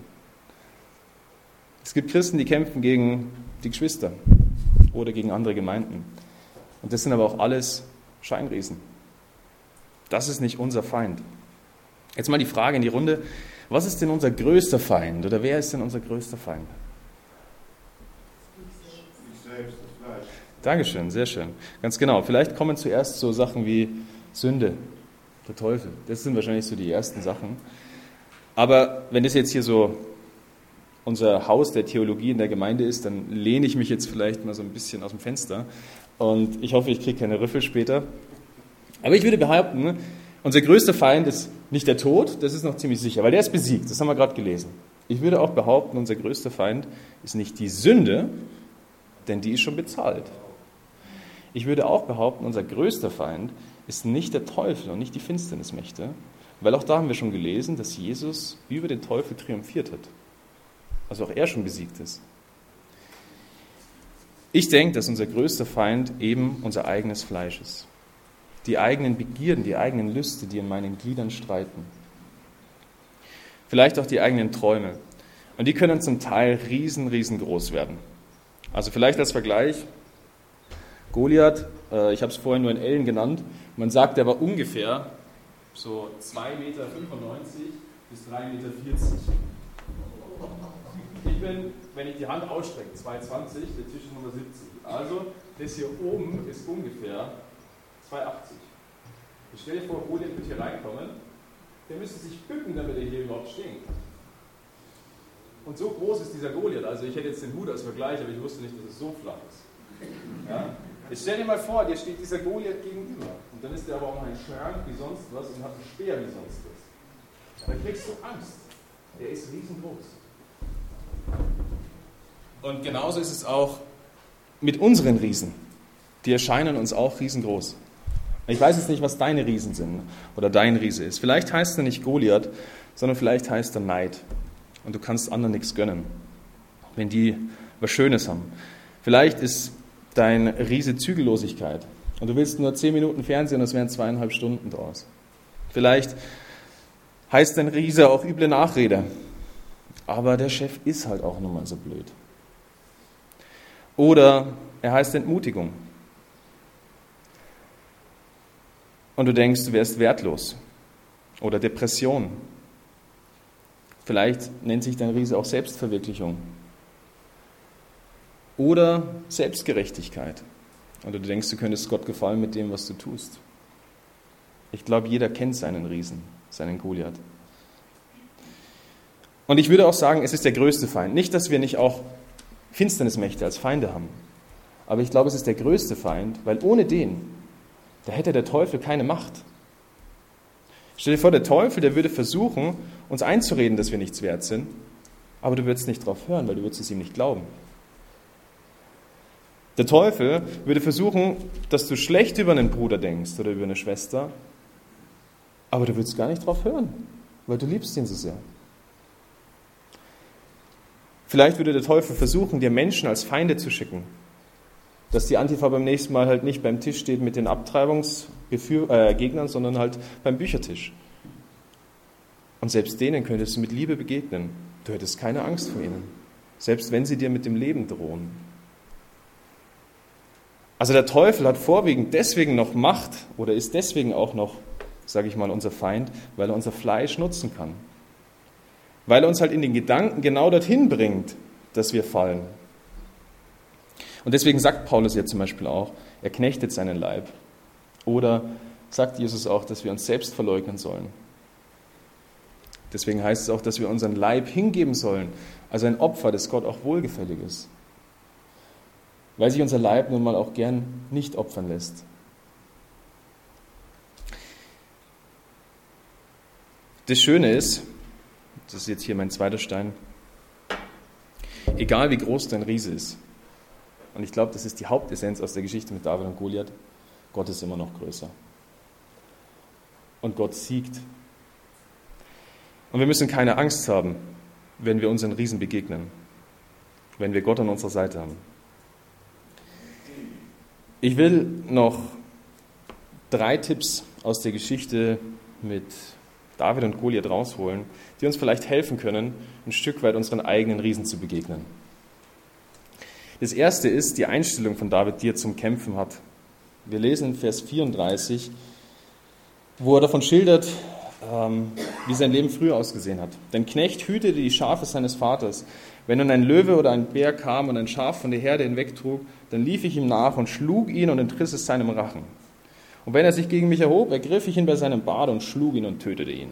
Es gibt Christen, die kämpfen gegen die Geschwister oder gegen andere Gemeinden. Und das sind aber auch alles Scheinriesen. Das ist nicht unser Feind. Jetzt mal die Frage in die Runde, was ist denn unser größter Feind oder wer ist denn unser größter Feind? Ich selbst, das Fleisch. Dankeschön, sehr schön. Ganz genau. Vielleicht kommen zuerst so Sachen wie Sünde, der Teufel. Das sind wahrscheinlich so die ersten Sachen. Aber wenn das jetzt hier so unser Haus der Theologie in der Gemeinde ist, dann lehne ich mich jetzt vielleicht mal so ein bisschen aus dem Fenster. Und ich hoffe, ich kriege keine Rüffel später. Aber ich würde behaupten, unser größter Feind ist nicht der Tod, das ist noch ziemlich sicher, weil der ist besiegt, das haben wir gerade gelesen. Ich würde auch behaupten, unser größter Feind ist nicht die Sünde, denn die ist schon bezahlt. Ich würde auch behaupten, unser größter Feind ist nicht der Teufel und nicht die Finsternismächte, weil auch da haben wir schon gelesen, dass Jesus über den Teufel triumphiert hat. Also auch er schon besiegt ist. Ich denke, dass unser größter Feind eben unser eigenes Fleisch ist. Die eigenen Begierden, die eigenen Lüste, die in meinen Gliedern streiten. Vielleicht auch die eigenen Träume. Und die können zum Teil riesen, riesengroß werden. Also vielleicht als Vergleich, Goliath, äh, ich habe es vorhin nur in Ellen genannt, man sagt, der war ungefähr so zwei Meter fünfundneunzig bis drei Meter vierzig. Ich bin, wenn ich die Hand ausstrecke, zwei Meter zwanzig, der Tisch ist Nummer siebzig. Also das hier oben ist ungefähr zwei Meter achtzig. Ich stell dir vor, Goliath wird hier reinkommen, der müsste sich bücken, damit er hier überhaupt stehen kann. Und so groß ist dieser Goliath, also ich hätte jetzt den Hut als Vergleich, aber ich wusste nicht, dass es so flach ist. Ja? Jetzt stell dir mal vor, dir steht dieser Goliath gegenüber und dann ist der aber auch noch ein Schrank wie sonst was und hat einen Speer wie sonst was. Dann kriegst du Angst. Der ist riesengroß. Und genauso ist es auch mit unseren Riesen. Die erscheinen uns auch riesengroß. Ich weiß jetzt nicht, was deine Riesen sind oder dein Riese ist. Vielleicht heißt er nicht Goliath, sondern vielleicht heißt er Neid. Und du kannst anderen nichts gönnen, wenn die was Schönes haben. Vielleicht ist dein Riese Zügellosigkeit und du willst nur zehn Minuten Fernsehen und es wären zweieinhalb Stunden draus. Vielleicht heißt dein Riese auch üble Nachrede, aber der Chef ist halt auch nun mal so blöd. Oder er heißt Entmutigung. Und du denkst, du wärst wertlos. Oder Depression. Vielleicht nennt sich dein Riese auch Selbstverwirklichung. Oder Selbstgerechtigkeit. Und du denkst, du könntest Gott gefallen mit dem, was du tust. Ich glaube, jeder kennt seinen Riesen, seinen Goliath. Und ich würde auch sagen, es ist der größte Feind. Nicht, dass wir nicht auch Finsternismächte als Feinde haben. Aber ich glaube, es ist der größte Feind, weil ohne den Da hätte der Teufel keine Macht. Stell dir vor, der Teufel, der würde versuchen, uns einzureden, dass wir nichts wert sind, aber du würdest nicht drauf hören, weil du würdest es ihm nicht glauben. Der Teufel würde versuchen, dass du schlecht über einen Bruder denkst oder über eine Schwester, aber du würdest gar nicht drauf hören, weil du liebst ihn so sehr. Vielleicht würde der Teufel versuchen, dir Menschen als Feinde zu schicken, dass die Antifa beim nächsten Mal halt nicht beim Tisch steht mit den Abtreibungsgegnern, sondern halt beim Büchertisch. Und selbst denen könntest du mit Liebe begegnen. Du hättest keine Angst vor ihnen, selbst wenn sie dir mit dem Leben drohen. Also der Teufel hat vorwiegend deswegen noch Macht oder ist deswegen auch noch, sage ich mal, unser Feind, weil er unser Fleisch nutzen kann. Weil er uns halt in den Gedanken genau dorthin bringt, dass wir fallen. Und deswegen sagt Paulus ja zum Beispiel auch, er knechtet seinen Leib. Oder sagt Jesus auch, dass wir uns selbst verleugnen sollen. Deswegen heißt es auch, dass wir unseren Leib hingeben sollen, also ein Opfer, das Gott auch wohlgefällig ist. Weil sich unser Leib nun mal auch gern nicht opfern lässt. Das Schöne ist, das ist jetzt hier mein zweiter Stein, egal wie groß dein Riese ist, und ich glaube, das ist die Hauptessenz aus der Geschichte mit David und Goliath, Gott ist immer noch größer. Und Gott siegt. Und wir müssen keine Angst haben, wenn wir unseren Riesen begegnen, wenn wir Gott an unserer Seite haben. Ich will noch drei Tipps aus der Geschichte mit David und Goliath rausholen, die uns vielleicht helfen können, ein Stück weit unseren eigenen Riesen zu begegnen. Das erste ist die Einstellung von David, die er zum Kämpfen hat. Wir lesen in Vers vierunddreißig, wo er davon schildert, wie sein Leben früher ausgesehen hat. Dein Knecht hütete die Schafe seines Vaters. Wenn nun ein Löwe oder ein Bär kam und ein Schaf von der Herde hinwegtrug, dann lief ich ihm nach und schlug ihn und entriss es seinem Rachen. Und wenn er sich gegen mich erhob, ergriff ich ihn bei seinem Bart und schlug ihn und tötete ihn.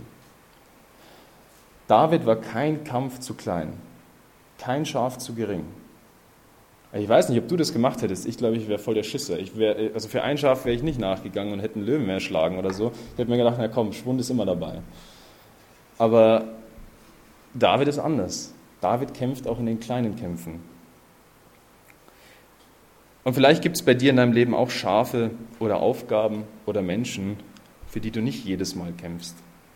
David war kein Kampf zu klein, kein Schaf zu gering. Ich weiß nicht, ob du das gemacht hättest. Ich glaube, ich wäre voll der Schisser. Ich wär, also für ein Schaf wäre ich nicht nachgegangen und hätte einen Löwen mehr erschlagen oder so. Ich hätte mir gedacht, na komm, Schwund ist immer dabei. Aber David ist anders. David kämpft auch in den kleinen Kämpfen. Und vielleicht gibt es bei dir in deinem Leben auch Schafe oder Aufgaben oder Menschen, für die du nicht jedes Mal kämpfst.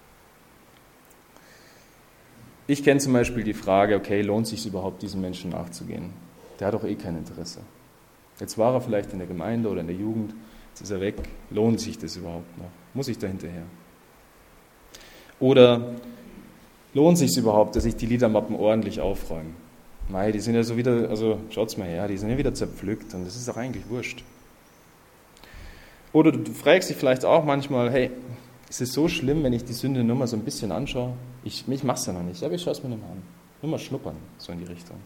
Ich kenne zum Beispiel die Frage, okay, lohnt es sich überhaupt, diesem Menschen nachzugehen? Der hat doch eh kein Interesse. Jetzt war er vielleicht in der Gemeinde oder in der Jugend, jetzt ist er weg. Lohnt sich das überhaupt noch? Muss ich da hinterher? Oder lohnt sich überhaupt, dass ich die Liedermappen ordentlich aufräume? Mei, die sind ja so wieder, also schaut's mal her, die sind ja wieder zerpflückt und das ist doch eigentlich wurscht. Oder du fragst dich vielleicht auch manchmal, hey, ist es so schlimm, wenn ich die Sünde nur mal so ein bisschen anschaue? Ich, ich mach's ja noch nicht, aber ich schaue es mir nur mal an. Nur mal schnuppern, so in die Richtung.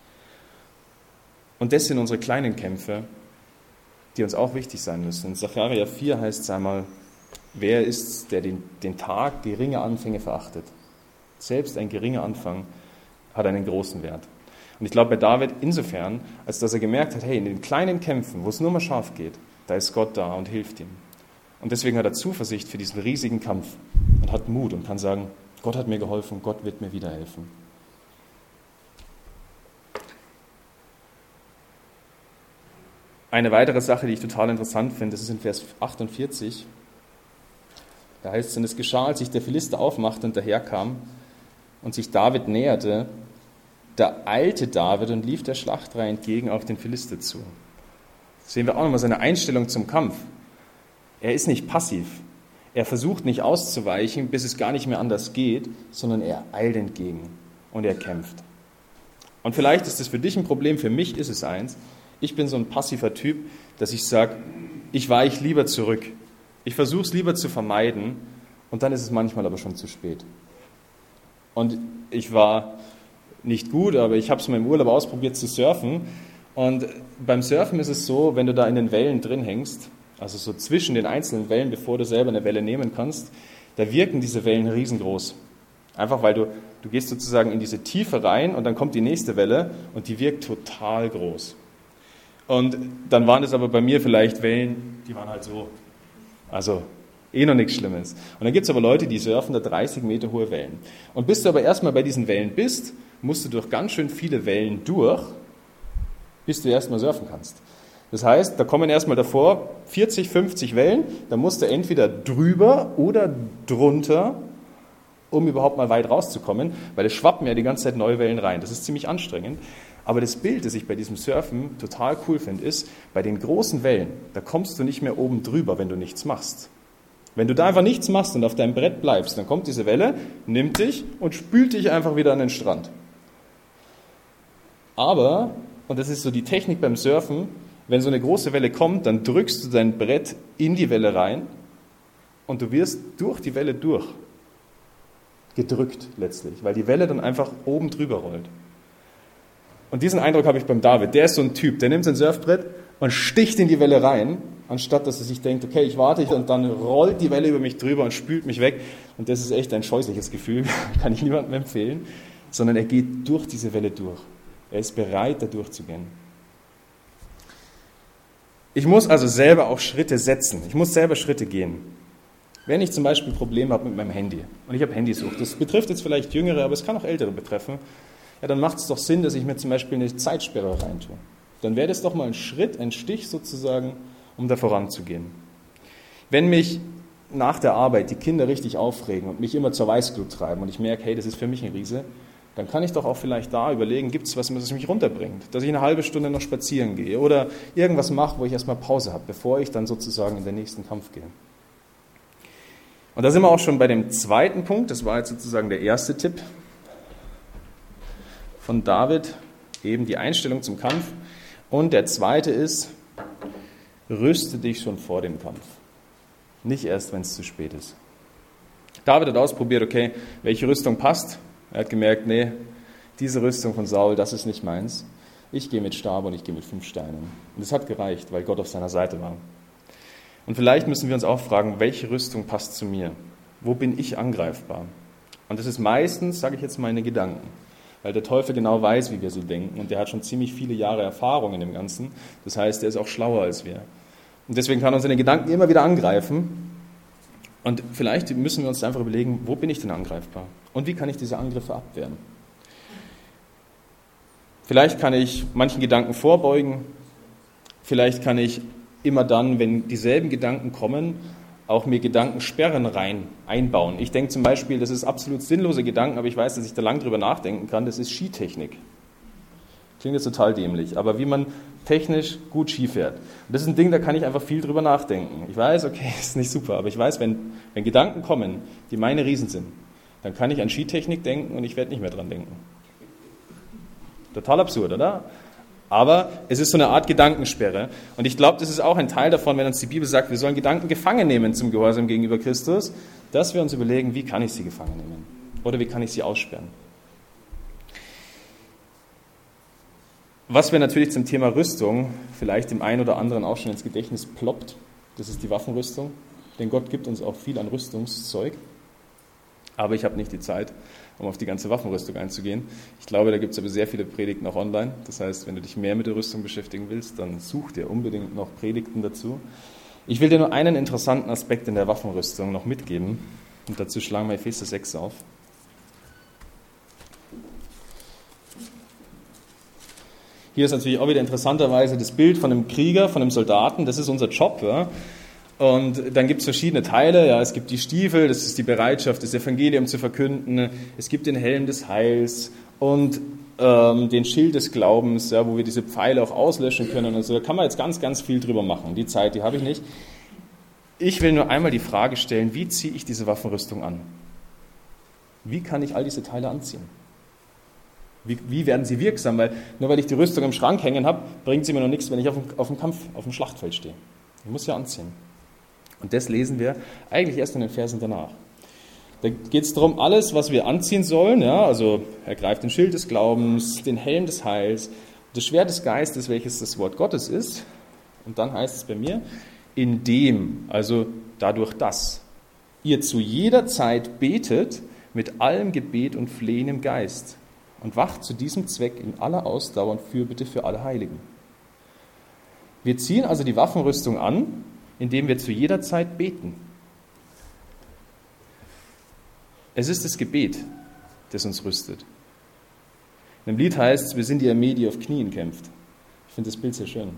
Und das sind unsere kleinen Kämpfe, die uns auch wichtig sein müssen. In Sacharja vier heißt es einmal, wer ist, der den, den Tag geringer Anfänge verachtet? Selbst ein geringer Anfang hat einen großen Wert. Und ich glaube bei David insofern, als dass er gemerkt hat, hey, in den kleinen Kämpfen, wo es nur mal scharf geht, da ist Gott da und hilft ihm. Und deswegen hat er Zuversicht für diesen riesigen Kampf und hat Mut und kann sagen, Gott hat mir geholfen, Gott wird mir wieder helfen. Eine weitere Sache, die ich total interessant finde, das ist in Vers achtundvierzig. Da heißt es, und es geschah, als sich der Philister aufmachte und daherkam und sich David näherte, da eilte David und lief der Schlachtreihe entgegen auf den Philister zu. Das sehen wir auch nochmal seine Einstellung zum Kampf. Er ist nicht passiv. Er versucht nicht auszuweichen, bis es gar nicht mehr anders geht, sondern er eilt entgegen und er kämpft. Und vielleicht ist das für dich ein Problem, für mich ist es eins. Ich bin so ein passiver Typ, dass ich sage, ich weiche lieber zurück. Ich versuche es lieber zu vermeiden und dann ist es manchmal aber schon zu spät. Und ich war nicht gut, aber ich habe es mal im Urlaub ausprobiert zu surfen. Und beim Surfen ist es so, wenn du da in den Wellen drin hängst, also so zwischen den einzelnen Wellen, bevor du selber eine Welle nehmen kannst, da wirken diese Wellen riesengroß. Einfach weil du, du gehst sozusagen in diese Tiefe rein und dann kommt die nächste Welle und die wirkt total groß. Und dann waren es aber bei mir vielleicht Wellen, die waren halt so. Also eh noch nichts Schlimmes. Und dann gibt es aber Leute, die surfen da dreißig Meter hohe Wellen. Und bis du aber erstmal bei diesen Wellen bist, musst du durch ganz schön viele Wellen durch, bis du erstmal surfen kannst. Das heißt, da kommen erstmal davor vierzig, fünfzig Wellen, da musst du entweder drüber oder drunter, um überhaupt mal weit rauszukommen, weil es schwappen ja die ganze Zeit neue Wellen rein. Das ist ziemlich anstrengend. Aber das Bild, das ich bei diesem Surfen total cool finde, ist, bei den großen Wellen, da kommst du nicht mehr oben drüber, wenn du nichts machst. Wenn du da einfach nichts machst und auf deinem Brett bleibst, dann kommt diese Welle, nimmt dich und spült dich einfach wieder an den Strand. Aber, und das ist so die Technik beim Surfen, wenn so eine große Welle kommt, dann drückst du dein Brett in die Welle rein und du wirst durch die Welle durch gedrückt letztlich, weil die Welle dann einfach oben drüber rollt. Und diesen Eindruck habe ich beim David. Der ist so ein Typ, der nimmt sein Surfbrett und sticht in die Welle rein, anstatt dass er sich denkt, okay, ich warte, und dann rollt die Welle über mich drüber und spült mich weg. Und das ist echt ein scheußliches Gefühl, kann ich niemandem empfehlen, sondern er geht durch diese Welle durch. Er ist bereit, da durchzugehen. Ich muss also selber auch Schritte setzen. Ich muss selber Schritte gehen. Wenn ich zum Beispiel Probleme habe mit meinem Handy und ich habe Handysucht, das betrifft jetzt vielleicht Jüngere, aber es kann auch Ältere betreffen, ja, dann macht es doch Sinn, dass ich mir zum Beispiel eine Zeitsperre reintue. Dann wäre das doch mal ein Schritt, ein Stich sozusagen, um da voranzugehen. Wenn mich nach der Arbeit die Kinder richtig aufregen und mich immer zur Weißglut treiben und ich merke, hey, das ist für mich ein Riese, dann kann ich doch auch vielleicht da überlegen, gibt es was, was mich runterbringt, dass ich eine halbe Stunde noch spazieren gehe oder irgendwas mache, wo ich erstmal Pause habe, bevor ich dann sozusagen in den nächsten Kampf gehe. Und da sind wir auch schon bei dem zweiten Punkt, das war jetzt sozusagen der erste Tipp von David, eben die Einstellung zum Kampf. Und der zweite ist, rüste dich schon vor dem Kampf, nicht erst, wenn es zu spät ist. David hat ausprobiert, okay, welche Rüstung passt. Er hat gemerkt, nee, diese Rüstung von Saul, das ist nicht meins. Ich gehe mit Stab und ich gehe mit fünf Steinen. Und es hat gereicht, weil Gott auf seiner Seite war. Und vielleicht müssen wir uns auch fragen, welche Rüstung passt zu mir? Wo bin ich angreifbar? Und das ist meistens, sage ich jetzt, meine Gedanken. Weil der Teufel genau weiß, wie wir so denken. Und der hat schon ziemlich viele Jahre Erfahrung in dem Ganzen. Das heißt, er ist auch schlauer als wir. Und deswegen kann er uns in den Gedanken immer wieder angreifen. Und vielleicht müssen wir uns einfach überlegen, wo bin ich denn angreifbar? Und wie kann ich diese Angriffe abwehren? Vielleicht kann ich manchen Gedanken vorbeugen. Vielleicht kann ich immer dann, wenn dieselben Gedanken kommen, auch mir Gedankensperren rein einbauen. Ich denke zum Beispiel, das ist absolut sinnlose Gedanken, aber ich weiß, dass ich da lang drüber nachdenken kann, das ist Skitechnik. Klingt jetzt total dämlich, aber wie man technisch gut Ski fährt. Und das ist ein Ding, da kann ich einfach viel drüber nachdenken. Ich weiß, okay, ist nicht super, aber ich weiß, wenn, wenn Gedanken kommen, die meine Riesen sind, dann kann ich an Skitechnik denken und ich werde nicht mehr dran denken. Total absurd, oder? Aber es ist so eine Art Gedankensperre. Und ich glaube, das ist auch ein Teil davon, wenn uns die Bibel sagt, wir sollen Gedanken gefangen nehmen zum Gehorsam gegenüber Christus, dass wir uns überlegen, wie kann ich sie gefangen nehmen? Oder wie kann ich sie aussperren? Was mir natürlich zum Thema Rüstung vielleicht dem einen oder anderen auch schon ins Gedächtnis ploppt, das ist die Waffenrüstung. Denn Gott gibt uns auch viel an Rüstungszeug. Aber ich habe nicht die Zeit, um auf die ganze Waffenrüstung einzugehen. Ich glaube, da gibt es aber sehr viele Predigten auch online. Das heißt, wenn du dich mehr mit der Rüstung beschäftigen willst, dann such dir unbedingt noch Predigten dazu. Ich will dir nur einen interessanten Aspekt in der Waffenrüstung noch mitgeben. Und dazu schlagen wir Epheser sechs auf. Hier ist natürlich auch wieder interessanterweise das Bild von einem Krieger, von einem Soldaten. Das ist unser Job, ja. Und dann gibt es verschiedene Teile. Ja, es gibt die Stiefel, das ist die Bereitschaft, das Evangelium zu verkünden. Es gibt den Helm des Heils und ähm, den Schild des Glaubens, ja, wo wir diese Pfeile auch auslöschen können. Also da kann man jetzt ganz, ganz viel drüber machen. Die Zeit, die habe ich nicht. Ich will nur einmal die Frage stellen, wie ziehe ich diese Waffenrüstung an? Wie kann ich all diese Teile anziehen? Wie, wie werden sie wirksam? Weil nur weil ich die Rüstung im Schrank hängen habe, bringt sie mir noch nichts, wenn ich auf dem, auf dem Kampf, auf dem Schlachtfeld stehe. Ich muss ja anziehen. Und das lesen wir eigentlich erst in den Versen danach. Da geht es darum, alles, was wir anziehen sollen, ja, also ergreift den Schild des Glaubens, den Helm des Heils, das Schwert des Geistes, welches das Wort Gottes ist. Und dann heißt es bei mir, indem, also dadurch, dass ihr zu jeder Zeit betet mit allem Gebet und Flehen im Geist und wacht zu diesem Zweck in aller Ausdauer und Fürbitte für alle Heiligen. Wir ziehen also die Waffenrüstung an, indem wir zu jeder Zeit beten. Es ist das Gebet, das uns rüstet. In dem Lied heißt es, wir sind die Armee, die auf Knien kämpft. Ich finde das Bild sehr schön.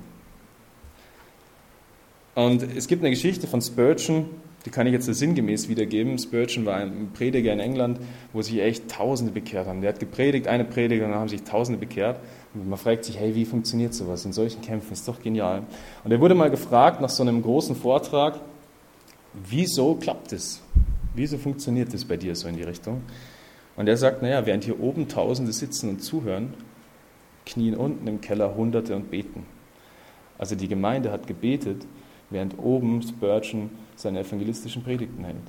Und es gibt eine Geschichte von Spurgeon, die kann ich jetzt so sinngemäß wiedergeben. Spurgeon war ein Prediger in England, wo sich echt Tausende bekehrt haben. Der hat gepredigt, eine Predigt, und dann haben sich Tausende bekehrt. Und man fragt sich, hey, wie funktioniert sowas in solchen Kämpfen? Ist doch genial. Und er wurde mal gefragt nach so einem großen Vortrag, wieso klappt es? Wieso funktioniert das bei dir so in die Richtung? Und er sagt, naja, während hier oben Tausende sitzen und zuhören, knien unten im Keller Hunderte und beten. Also die Gemeinde hat gebetet, während oben Spurgeon seine evangelistischen Predigten hält.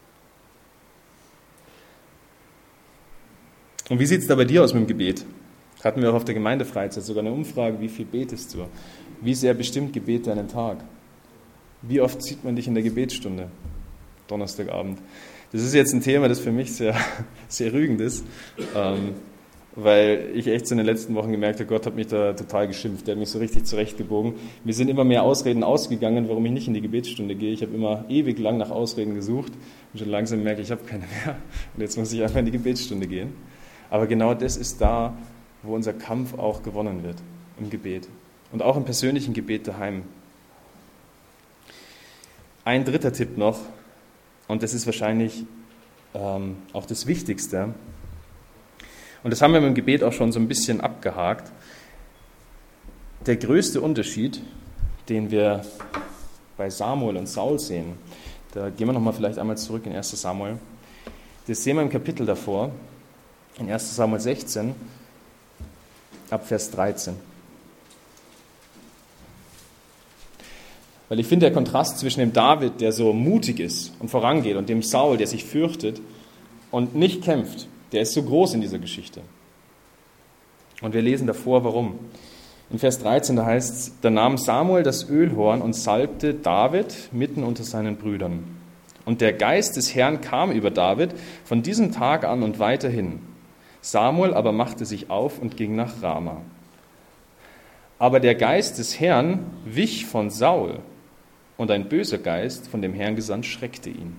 Und wie sieht es da bei dir aus mit dem Gebet? Hatten wir auch auf der Gemeindefreizeit sogar eine Umfrage, wie viel betest du? Wie sehr bestimmt Gebet deinen Tag? Wie oft sieht man dich in der Gebetsstunde? Donnerstagabend. Das ist jetzt ein Thema, das für mich sehr, sehr rügend ist, ähm, weil ich echt so in den letzten Wochen gemerkt habe, Gott hat mich da total geschimpft, der hat mich so richtig zurechtgebogen. Mir sind immer mehr Ausreden ausgegangen, warum ich nicht in die Gebetsstunde gehe. Ich habe immer ewig lang nach Ausreden gesucht und schon langsam merke ich, ich habe keine mehr und jetzt muss ich einfach in die Gebetsstunde gehen. Aber genau das ist da, wo unser Kampf auch gewonnen wird, im Gebet und auch im persönlichen Gebet daheim. Ein dritter Tipp noch, und das ist wahrscheinlich ähm, auch das Wichtigste. Und das haben wir mit dem Gebet auch schon so ein bisschen abgehakt. Der größte Unterschied, den wir bei Samuel und Saul sehen, da gehen wir nochmal vielleicht einmal zurück in erster Samuel. Das sehen wir im Kapitel davor, in erster Samuel sechzehn, ab Vers dreizehn. Weil ich finde, der Kontrast zwischen dem David, der so mutig ist und vorangeht, und dem Saul, der sich fürchtet und nicht kämpft, der ist so groß in dieser Geschichte. Und wir lesen davor, warum. In Vers dreizehn, da heißt es, da nahm Samuel das Ölhorn und salbte David mitten unter seinen Brüdern. Und der Geist des Herrn kam über David von diesem Tag an und weiterhin. Samuel aber machte sich auf und ging nach Rama. Aber der Geist des Herrn wich von Saul, und ein böser Geist, von dem Herrn gesandt, schreckte ihn.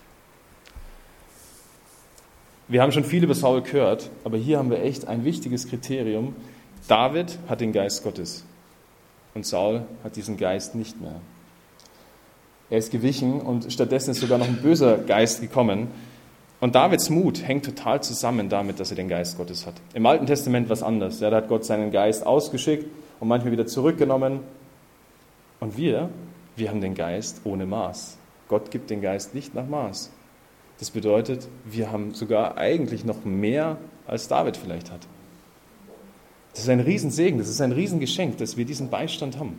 Wir haben schon viel über Saul gehört, aber hier haben wir echt ein wichtiges Kriterium. David hat den Geist Gottes und Saul hat diesen Geist nicht mehr. Er ist gewichen und stattdessen ist sogar noch ein böser Geist gekommen. Und Davids Mut hängt total zusammen damit, dass er den Geist Gottes hat. Im Alten Testament was anderes. Ja, da hat Gott seinen Geist ausgeschickt und manchmal wieder zurückgenommen. Und wir, wir haben den Geist ohne Maß. Gott gibt den Geist nicht nach Maß. Das bedeutet, wir haben sogar eigentlich noch mehr, als David vielleicht hat. Das ist ein Riesensegen, das ist ein Riesengeschenk, dass wir diesen Beistand haben.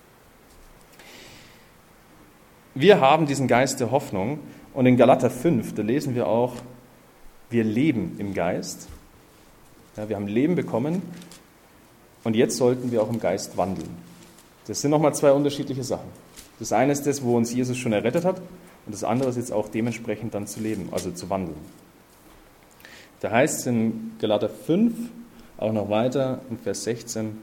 Wir haben diesen Geist der Hoffnung, und in Galater fünf, da lesen wir auch, wir leben im Geist. Ja, wir haben Leben bekommen und jetzt sollten wir auch im Geist wandeln. Das sind nochmal zwei unterschiedliche Sachen. Das eine ist das, wo uns Jesus schon errettet hat, und das andere ist jetzt auch dementsprechend dann zu leben, also zu wandeln. Da heißt es in Galater fünf, auch noch weiter, in Vers sechzehn,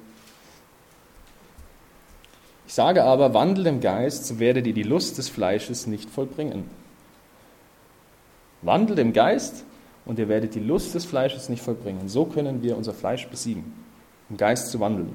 ich sage aber, wandelt im Geist, so werdet ihr die Lust des Fleisches nicht vollbringen. Wandelt im Geist und ihr werdet die Lust des Fleisches nicht vollbringen. So können wir unser Fleisch besiegen, im Geist zu wandeln.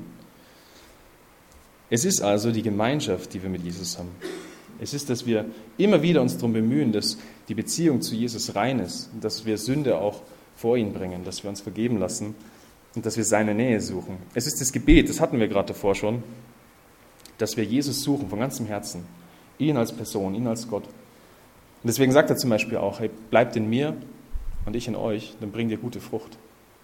Es ist also die Gemeinschaft, die wir mit Jesus haben. Es ist, dass wir immer wieder uns darum bemühen, dass die Beziehung zu Jesus rein ist und dass wir Sünde auch vor ihn bringen, dass wir uns vergeben lassen und dass wir seine Nähe suchen. Es ist das Gebet, das hatten wir gerade davor schon, dass wir Jesus suchen von ganzem Herzen, ihn als Person, ihn als Gott. Und deswegen sagt er zum Beispiel auch, hey, bleibt in mir und ich in euch, dann bringt ihr gute Frucht.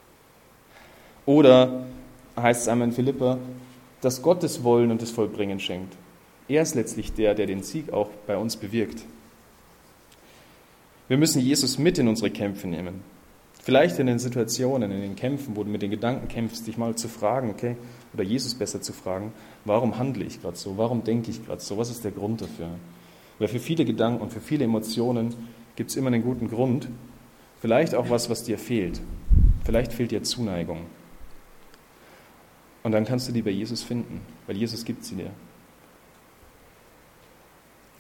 Oder heißt es einmal in Philipper, dass Gott das Wollen und das Vollbringen schenkt. Er ist letztlich der, der den Sieg auch bei uns bewirkt. Wir müssen Jesus mit in unsere Kämpfe nehmen. Vielleicht in den Situationen, in den Kämpfen, wo du mit den Gedanken kämpfst, dich mal zu fragen, okay, oder Jesus besser zu fragen, warum handle ich gerade so? Warum denke ich gerade so? Was ist der Grund dafür? Weil für viele Gedanken und für viele Emotionen gibt es immer einen guten Grund. Vielleicht auch was, was dir fehlt. Vielleicht fehlt dir Zuneigung. Und dann kannst du die bei Jesus finden, weil Jesus gibt sie dir.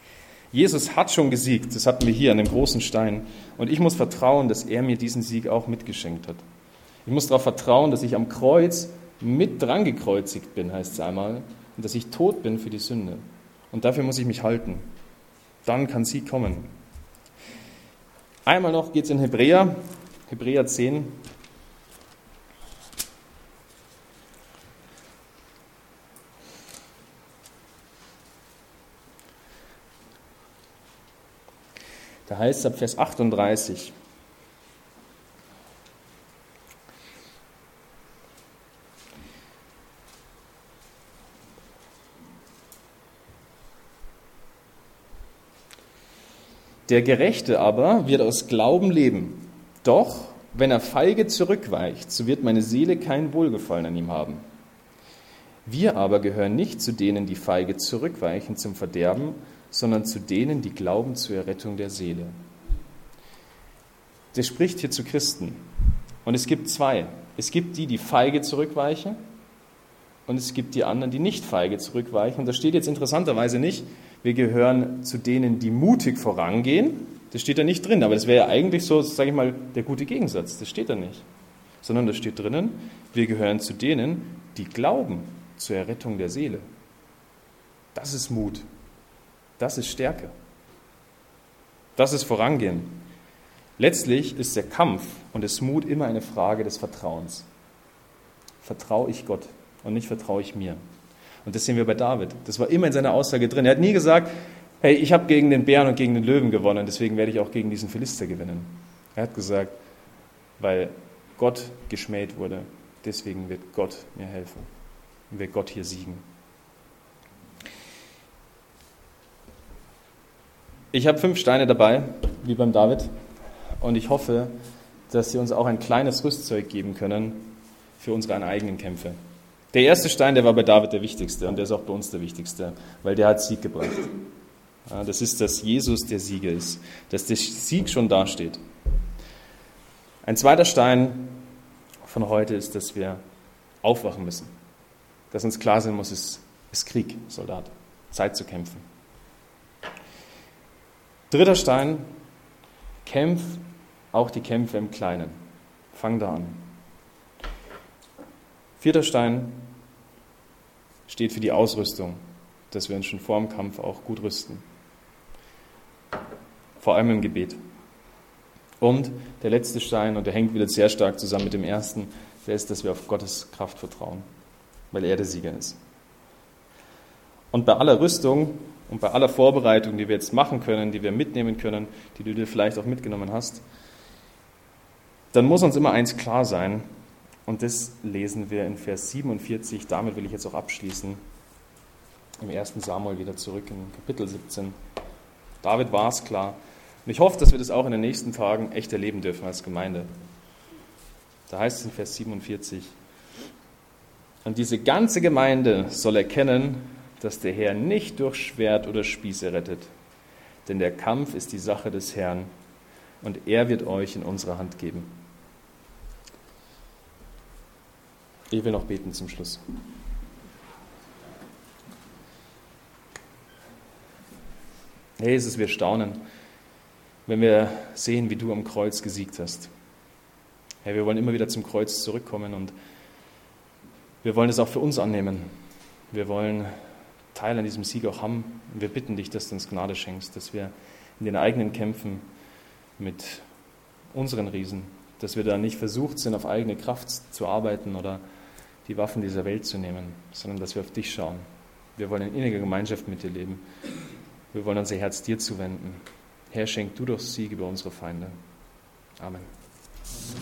Jesus hat schon gesiegt, das hatten wir hier an dem großen Stein. Und ich muss vertrauen, dass er mir diesen Sieg auch mitgeschenkt hat. Ich muss darauf vertrauen, dass ich am Kreuz mit dran gekreuzigt bin, heißt es einmal, und dass ich tot bin für die Sünde. Und dafür muss ich mich halten. Dann kann Sieg kommen. Einmal noch geht es in Hebräer, Hebräer zehn. Da heißt es ab Vers achtunddreißig. Der Gerechte aber wird aus Glauben leben. Doch, wenn er feige zurückweicht, so wird meine Seele kein Wohlgefallen an ihm haben. Wir aber gehören nicht zu denen, die feige zurückweichen zum Verderben, sondern zu denen, die glauben zur Errettung der Seele. Der spricht hier zu Christen. Und es gibt zwei. Es gibt die, die feige zurückweichen, und es gibt die anderen, die nicht feige zurückweichen. Und da steht jetzt interessanterweise nicht, wir gehören zu denen, die mutig vorangehen. Das steht da nicht drin, aber das wäre ja eigentlich so, sage ich mal, der gute Gegensatz. Das steht da nicht. Sondern da steht drinnen, wir gehören zu denen, die glauben zur Errettung der Seele. Das ist Mut. Das ist Stärke. Das ist Vorangehen. Letztlich ist der Kampf und das Mut immer eine Frage des Vertrauens. Vertraue ich Gott und nicht vertraue ich mir? Und das sehen wir bei David. Das war immer in seiner Aussage drin. Er hat nie gesagt, hey, ich habe gegen den Bären und gegen den Löwen gewonnen, deswegen werde ich auch gegen diesen Philister gewinnen. Er hat gesagt, weil Gott geschmäht wurde, deswegen wird Gott mir helfen und wird Gott hier siegen. Ich habe fünf Steine dabei, wie beim David, und ich hoffe, dass sie uns auch ein kleines Rüstzeug geben können für unsere eigenen Kämpfe. Der erste Stein, der war bei David der wichtigste, und der ist auch bei uns der wichtigste, weil der hat Sieg gebracht. Ja, das ist, dass Jesus der Sieger ist, dass der Sieg schon dasteht. Ein zweiter Stein von heute ist, dass wir aufwachen müssen, dass uns klar sein muss, es ist Krieg, Soldat, Zeit zu kämpfen. Dritter Stein, kämpf auch die Kämpfe im Kleinen. Fang da an. Vierter Stein steht für die Ausrüstung, dass wir uns schon vor dem Kampf auch gut rüsten. Vor allem im Gebet. Und der letzte Stein, und der hängt wieder sehr stark zusammen mit dem ersten, der ist, dass wir auf Gottes Kraft vertrauen, weil er der Sieger ist. Und bei aller Rüstung und bei aller Vorbereitung, die wir jetzt machen können, die wir mitnehmen können, die du dir vielleicht auch mitgenommen hast, dann muss uns immer eins klar sein, und das lesen wir in Vers siebenundvierzig, damit will ich jetzt auch abschließen, im ersten Samuel wieder zurück in Kapitel siebzehn. David war es klar. Und ich hoffe, dass wir das auch in den nächsten Tagen echt erleben dürfen als Gemeinde. Da heißt es in Vers siebenundvierzig, und diese ganze Gemeinde soll erkennen, dass der Herr nicht durch Schwert oder Spieße rettet, denn der Kampf ist die Sache des Herrn, und er wird euch in unsere Hand geben. Ich will noch beten zum Schluss. Herr Jesus, wir staunen, wenn wir sehen, wie du am Kreuz gesiegt hast. Herr, wir wollen immer wieder zum Kreuz zurückkommen, und wir wollen es auch für uns annehmen. Wir wollen Teil an diesem Sieg auch haben, und wir bitten dich, dass du uns Gnade schenkst, dass wir in den eigenen Kämpfen mit unseren Riesen, dass wir da nicht versucht sind, auf eigene Kraft zu arbeiten oder die Waffen dieser Welt zu nehmen, sondern dass wir auf dich schauen. Wir wollen in inniger Gemeinschaft mit dir leben. Wir wollen unser Herz dir zuwenden. Herr, schenk du doch Sieg über unsere Feinde. Amen.